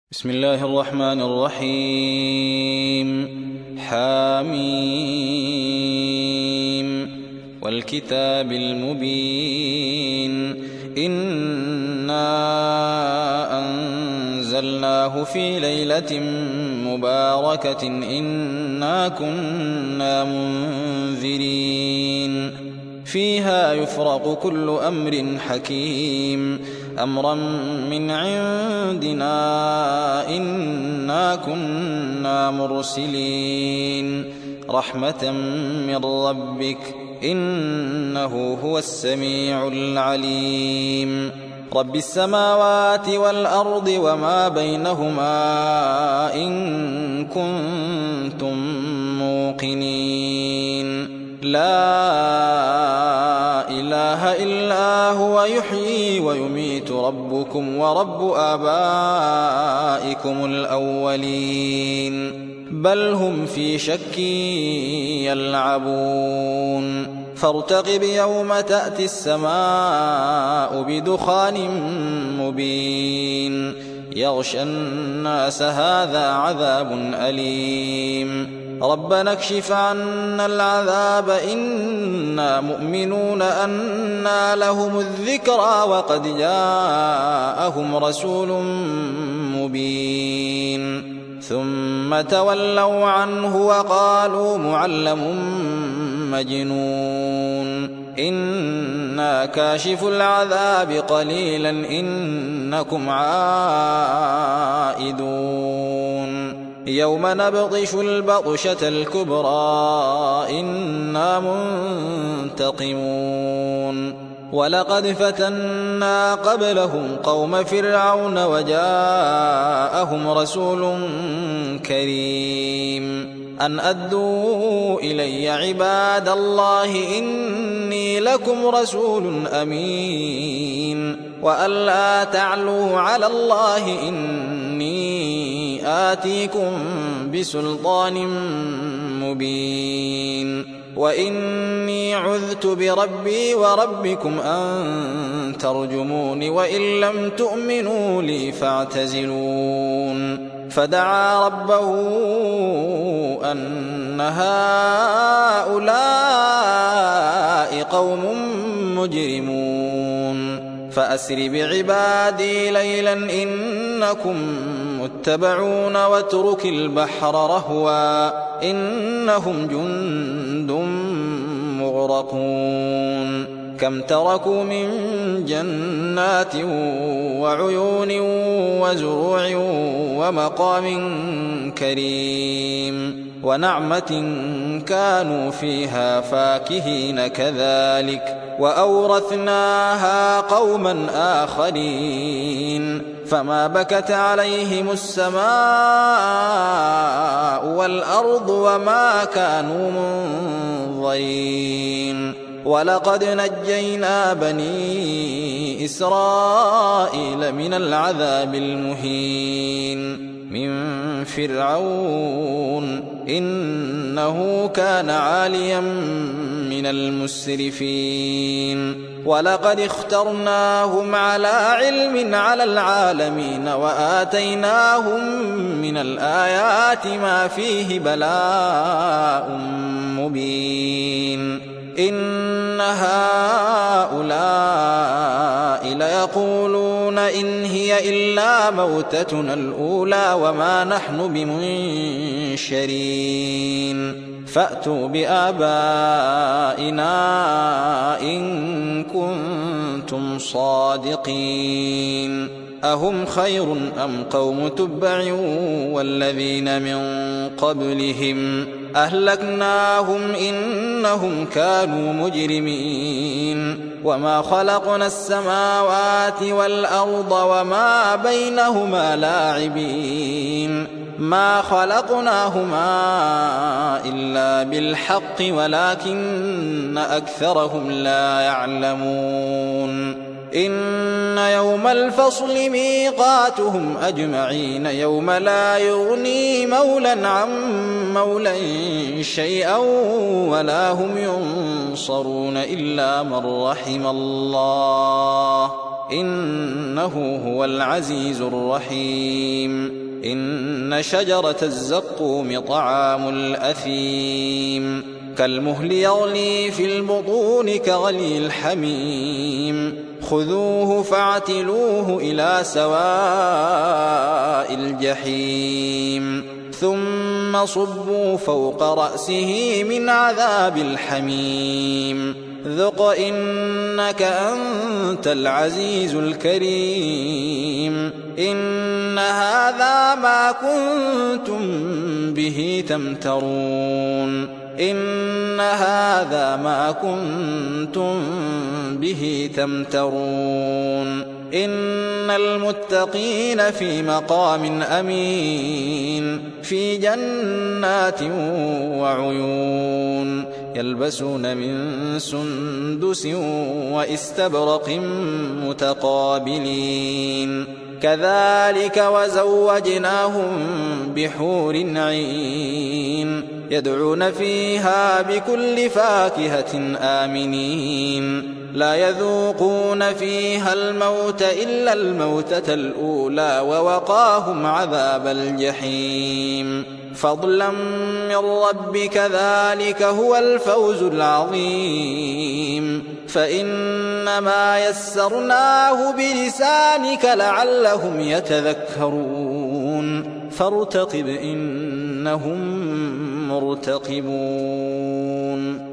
بسم الله الرحمن الرحيم. حميم والكتاب المبين. إنا أنزلناه في ليلة مباركة إنا كنا منذرين فيها يفرق كل أمر حكيم أمرا من عندنا إنا كنا مرسلين رحمة من ربك إنه هو السميع العليم. رب السماوات والأرض وما بينهما إن كنتم موقنين لا إله إلا هو يحيي ويميت ربكم ورب آبائكم الأولين بل هم في شك يلعبون فارتقب يوم تأتي السماء بدخان مبين يغشى الناس هذا عذاب أليم ربنا اكشف عنا العذاب إنا مؤمنون أنى لهم الذكرى وقد جاءهم رسول مبين ثم تولوا عنه وقالوا معلم مجنون إنا كاشف العذاب قليلا إنكم عائدون يوم نبطش البطشة الكبرى إنا منتقمون ولقد فتنا قبلهم قوم فرعون وجاءهم رسول كريم أن أدوا إلي عباد الله إني لكم رسول أمين وألا تعلوا على الله إني آتيكم بسلطان مبين وإني عذت بربي وربكم أن ترجمون وإن لم تؤمنوا لي فاعتزلون فدعا ربه أن هؤلاء قوم مجرمون فأسر بعبادي ليلا إنكم متبعون واترك البحر رهوا إنهم جند مغرقون كم تركوا من جنات وعيون وزروع ومقام كريم ونعمة كانوا فيها فاكهين كذلك وأورثناها قوما آخرين فما بكت عليهم السماء والأرض وما كانوا منظرين ولقد نجينا بني إسرائيل من العذاب المهين من فرعون إنه كان عاليا من المسرفين ولقد اخترناهم على علم على العالمين وآتيناهم من الآيات ما فيه بلاء مبين إن هؤلاء ليقولون إن هي إلا موتتنا الأولى وما نحن بمنشرين فأتوا بآبائنا إن كنتم صادقين أهم خير أم قوم تبع والذين من قبلهم أهلكناهم إنهم كانوا مجرمين وما خلقنا السماوات والأرض وما بينهما لاعبين ما خلقناهما إلا بالحق ولكن أكثرهم لا يعلمون إن يوم الفصل ميقاتهم أجمعين يوم لا يغني مولا عن مولا شيئا ولا هم ينصرون إلا من رحم الله إنه هو العزيز الرحيم إن شجرة الزقوم طعام الأثيم كالمهل يغلي في البطون كغلي الحميم خذوه فاعتلوه إلى سواء الجحيم ثم صبوا فوق رأسه من عذاب الحميم ذق إنك أنت العزيز الكريم إن هذا ما كنتم به تمترون إن هذا ما كنتم به تمترون إن المتقين في مقام أمين في جنات وعيون يلبسون من سندس وإستبرق متقابلين كذلك وزوجناهم بحور عين يدعون فيها بكل فاكهة آمنين لا يذوقون فيها الموت إلا الموتة الأولى ووقاهم عذاب الجحيم فضلا من ربك ذلك هو الفوز العظيم فإنما يسرناه بلسانك لعلهم يتذكرون فارتقب إنهم مرتقبون